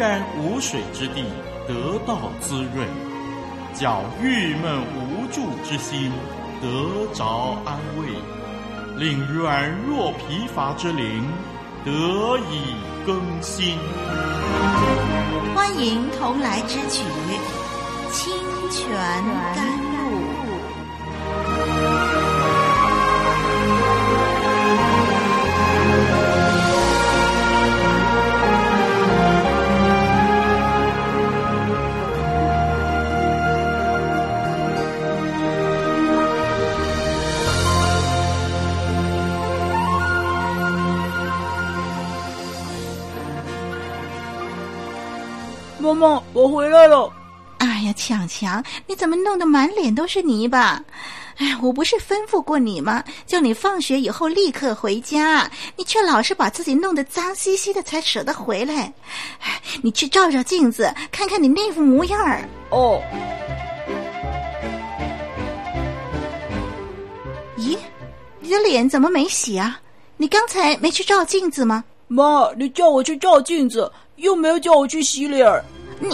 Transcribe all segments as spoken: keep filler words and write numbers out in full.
然无水之地得到滋润，叫郁闷无助之心得着安慰，令软弱疲乏之灵得以更新。 欢迎同来之曲《清泉甘露》。 妈妈，我回来了。 哎呀，强强，你怎么弄得满脸都是泥巴？哎，我不是吩咐过你吗？叫你放学以后立刻回家，你却老是把自己弄得脏兮兮的，才舍得回来。哎，你去照照镜子，看看你那副模样儿。 哦。 咦，你的脸怎么没洗啊？你刚才没去照镜子吗？ 妈，你叫我去照镜子，又没有叫我去洗脸。 你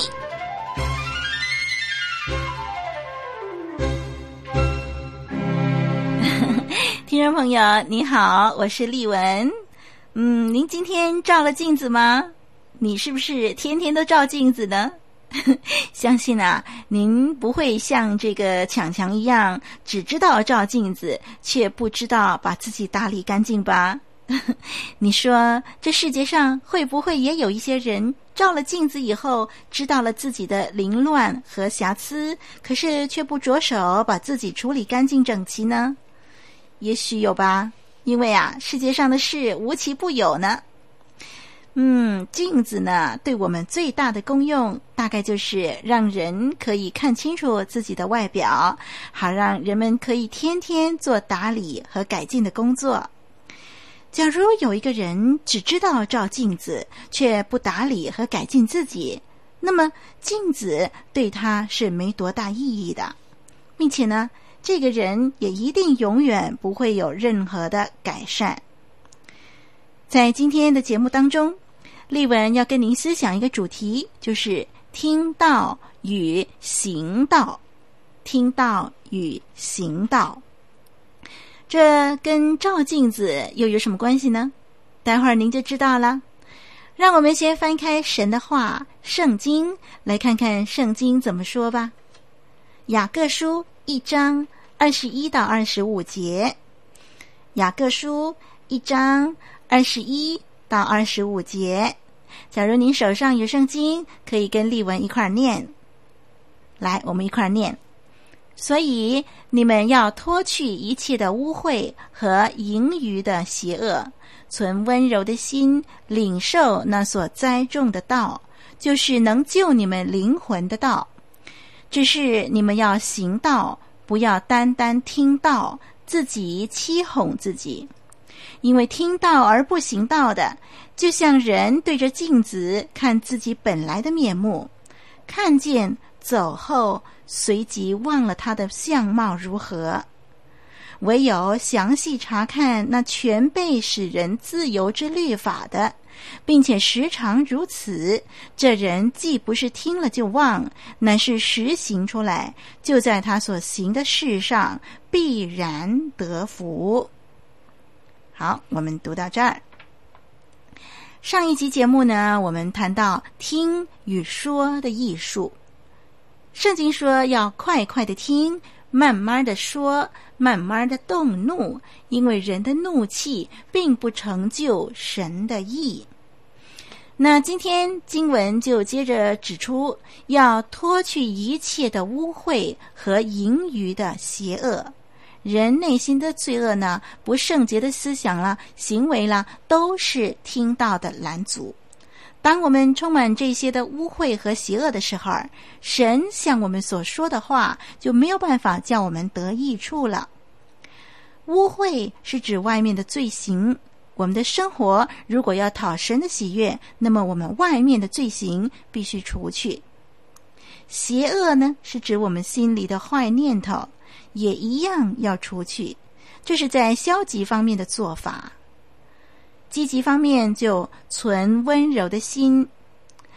听众朋友你好，我是丽文。嗯，您今天照了镜子吗？你是不是天天都照镜子呢？相信啊，您不会像这个强强一样，只知道照镜子，却不知道把自己打理干净吧？你说这世界上会不会也有一些人照了镜子以后，知道了自己的凌乱和瑕疵，可是却不着手把自己处理干净整齐呢？也许有吧，因为啊，世界上的事无奇不有呢。嗯，镜子呢，对我们最大的功用，大概就是让人可以看清楚自己的外表，好让人们可以天天做打理和改进的工作。假如有一个人只知道照镜子，却不打理和改进自己，那么镜子对他是没多大意义的，并且呢，这个人也一定永远不会有任何的改善。在今天的节目当中，丽文要跟您思想一个主题，就是听道与行道。听道与行道，这跟照镜子又有什么关系呢？待会儿您就知道了。让我们先翻开神的话，圣经，来看看圣经怎么说吧。雅各书一章二十一到二十五节。雅各书一章二十一到二十五节。假如您手上有圣经，可以跟丽文一块念。来，我们一块念。所以你们要脱去一切的污秽和盈余的邪恶，存温柔的心，领受那所栽种的道，就是能救你们灵魂的道。只是你们要行道，不要单单听道，自己欺哄自己。因为听道而不行道的，就像人对着镜子看自己本来的面目，看见走后，随即忘了他的相貌如何。唯有详细查看那全备使人自由之律法的，并且时常如此，这人既不是听了就忘，乃是实行出来，就在他所行的事上必然得福。好，我们读到这儿。上一集节目呢，我们谈到听与说的艺术。圣经说要快快的听，慢慢的说，慢慢的动怒，因为人的怒气并不成就神的义。那今天经文就接着指出，要脱去一切的污秽和盈余的邪恶。人内心的罪恶呢，不圣洁的思想啦、行为啦，都是听道的拦阻。当我们充满这些的污秽和邪恶的时候，神向我们所说的话就没有办法叫我们得益处了。污秽是指外面的罪行，我们的生活如果要讨神的喜悦，那么我们外面的罪行必须除去。邪恶呢，是指我们心里的坏念头，也一样要除去，这是在消极方面的做法。积极方面就存温柔的心。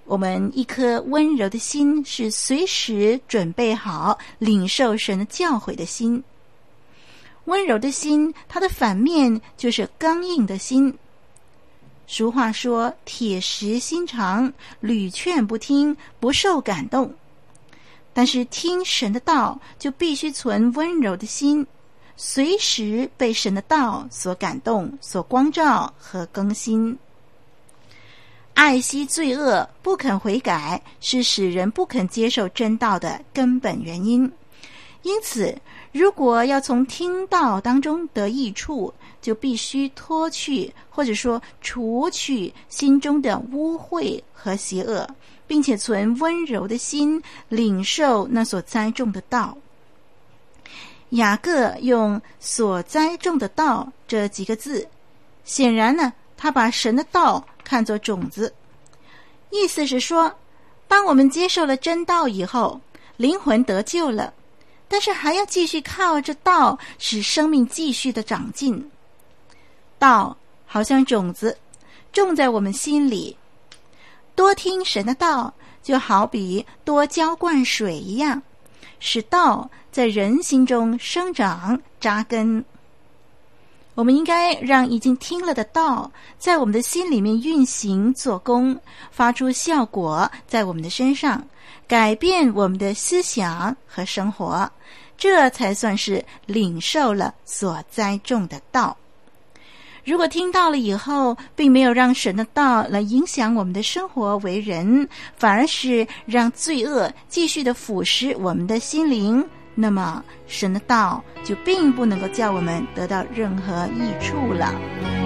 我们一颗温柔的心是随时准备好领受神的教诲的心。温柔的心，它的反面就是刚硬的心。俗话说，铁石心肠，屡劝不听，不受感动。但是听神的道，就必须存温柔的心，随时被神的道所感动、所光照和更新。爱惜罪恶，不肯悔改，是使人不肯接受真道的根本原因。因此，如果要从听道当中得益处，就必须脱去或者说除去心中的污秽和邪恶，并且存温柔的心，领受那所栽种的道。雅各用所栽种的道这几个字，显然呢，他把神的道看作种子，意思是说，当我们接受了真道以后，灵魂得救了，但是还要继续靠着道使生命继续的长进。道好像种子种在我们心里，多听神的道就好比多浇灌水一样，使道在人心中生长扎根。我们应该让已经听了的道在我们的心里面运行做工，发出效果在我们的身上，改变我们的思想和生活，这才算是领受了所栽种的道。如果听到了以后，并没有让神的道来影响我们的生活为人，反而是让罪恶继续的腐蚀我们的心灵，那么神的道就并不能够叫我们得到任何益处了。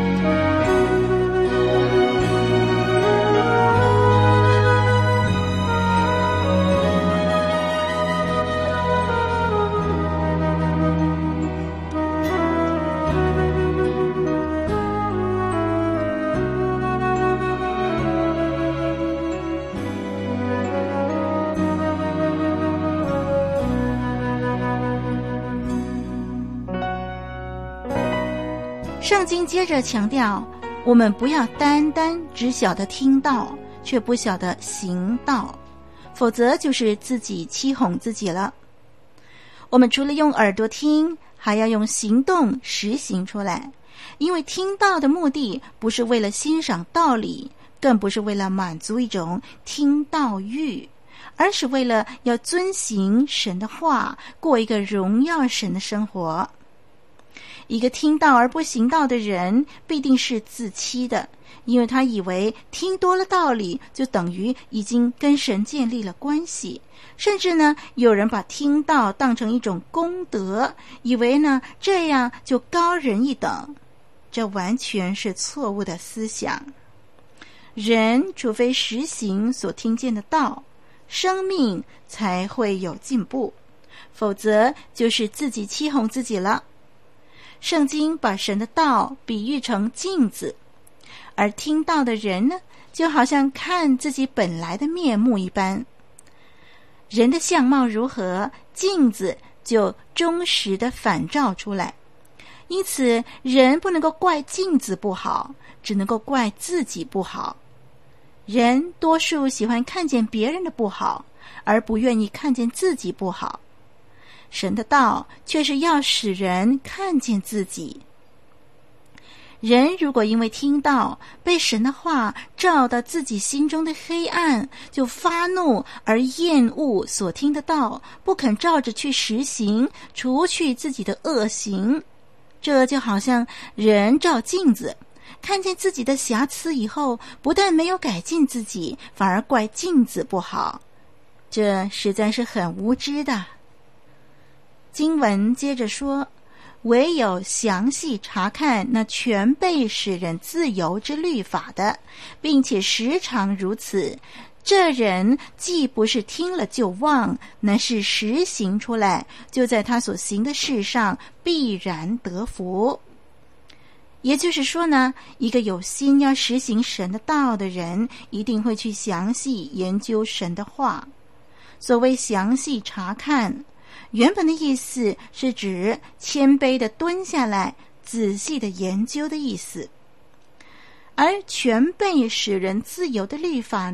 圣经接着强调，我们不要单单只晓得听道，却不晓得行道，否则就是自己欺哄自己了。我们除了用耳朵听，还要用行动实行出来，因为听道的目的不是为了欣赏道理，更不是为了满足一种听道欲，而是为了要遵行神的话，过一个荣耀神的生活。一个听道而不行道的人，必定是自欺的，因为他以为听多了道理，就等于已经跟神建立了关系。甚至呢，有人把听道当成一种功德，以为呢这样就高人一等，这完全是错误的思想。人除非实行所听见的道，生命才会有进步，否则就是自己欺哄自己了。圣经把神的道比喻成镜子，而听道的人呢，就好像看自己本来的面目一般。人的相貌如何，镜子就忠实的反照出来。因此，人不能够怪镜子不好，只能够怪自己不好。人多数喜欢看见别人的不好，而不愿意看见自己不好。神的道却是要使人看见自己。人如果因为听到被神的话照到自己心中的黑暗，就发怒而厌恶所听的道，不肯照着去实行，除去自己的恶行，这就好像人照镜子，看见自己的瑕疵以后，不但没有改进自己，反而怪镜子不好，这实在是很无知的。经文接着说，唯有详细查看那全备使人自由之律法的，并且时常如此，这人既不是听了就忘，乃是实行出来，就在他所行的事上必然得福。也就是说呢，一个有心要实行神的道的人，一定会去详细研究神的话。所谓详细查看，原本的意思是指谦卑的蹲下来，仔细的研究的意思。而全备使人自由的律法呢，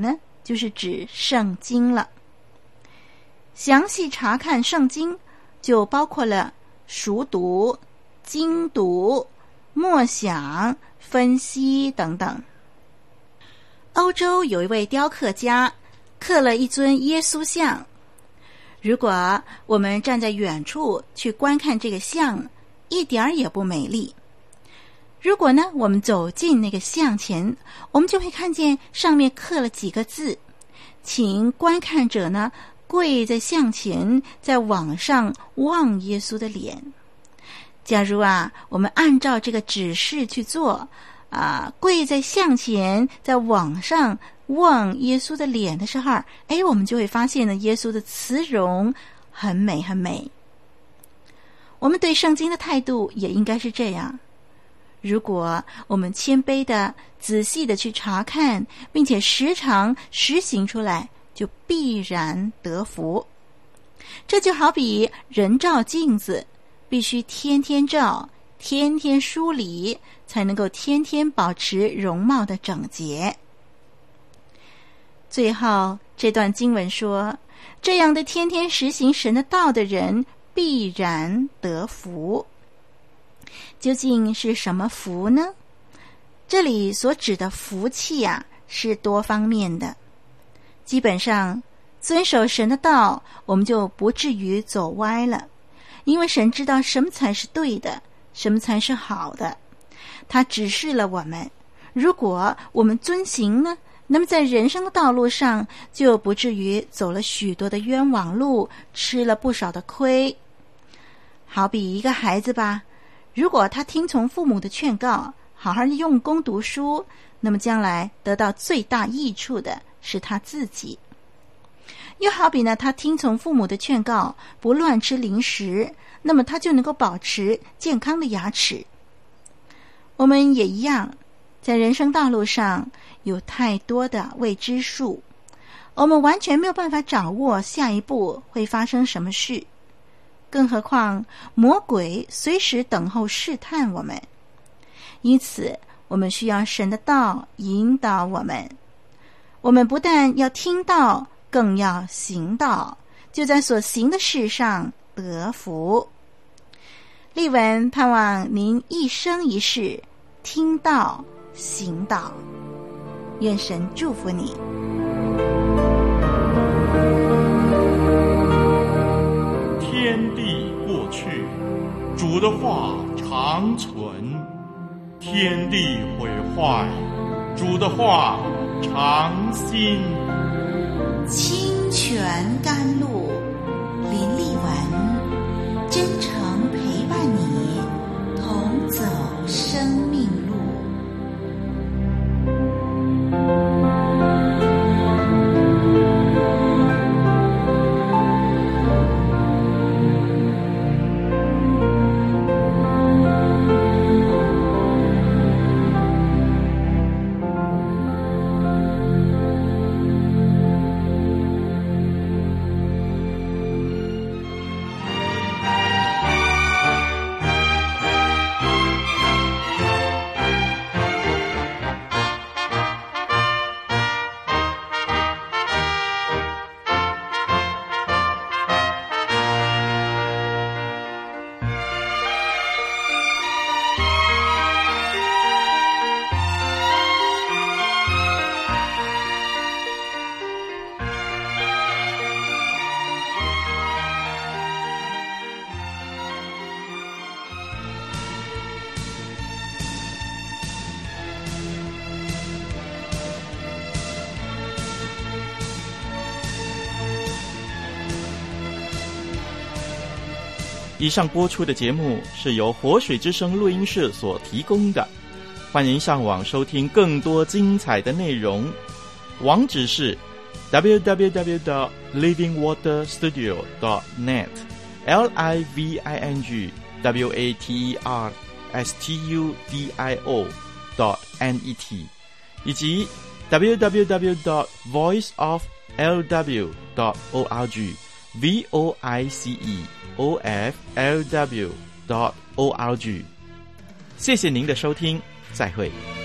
就是指圣经了。详细查看圣经，就包括了熟读、精读、默想、分析等等。欧洲有一位雕刻家刻了一尊耶稣像，如果我们站在远处去观看这个像，一点儿也不美丽。如果呢，我们走进那个像前，我们就会看见上面刻了几个字，请观看者呢跪在像前，在往上望耶稣的脸。假如啊，我们按照这个指示去做啊，跪在像前，在往上望耶稣的脸的时候，哎，我们就会发现呢，耶稣的慈容很美很美。我们对圣经的态度也应该是这样。如果我们谦卑的、仔细的去查看，并且时常实行出来，就必然得福。这就好比人照镜子，必须天天照，天天梳理，才能够天天保持容貌的整洁。最后这段经文说，这样的天天实行神的道的人必然得福。究竟是什么福呢？这里所指的福气啊，是多方面的。基本上遵守神的道，我们就不至于走歪了，因为神知道什么才是对的，什么才是好的，他指示了我们。如果我们遵行呢，那么在人生的道路上就不至于走了许多的冤枉路，吃了不少的亏。好比一个孩子吧，如果他听从父母的劝告，好好用功读书，那么将来得到最大益处的是他自己。又好比呢，他听从父母的劝告，不乱吃零食，那么他就能够保持健康的牙齿。我们也一样，在人生道路上有太多的未知数，我们完全没有办法掌握下一步会发生什么事，更何况魔鬼随时等候试探我们。因此我们需要神的道引导我们。我们不但要听道，更要行道，就在所行的事上得福。丽文盼望您一生一世听道行道，愿神祝福你。 天地过去，主的话长存；天地毁坏，主的话长新。 清泉甘露，林丽文真诚陪伴你，同走生命路。 以上播出的节目是由活水之声录音室所提供的，欢迎上网收听更多精彩的内容。网址是 double-u double-u double-u dot living water studio dot net L I V I N G W A T E R S T U D I O dot N E T 以及 double-u double-u double-u dot voice of L W dot org V O I C E O F L W dot org。 谢谢您的收听，再会。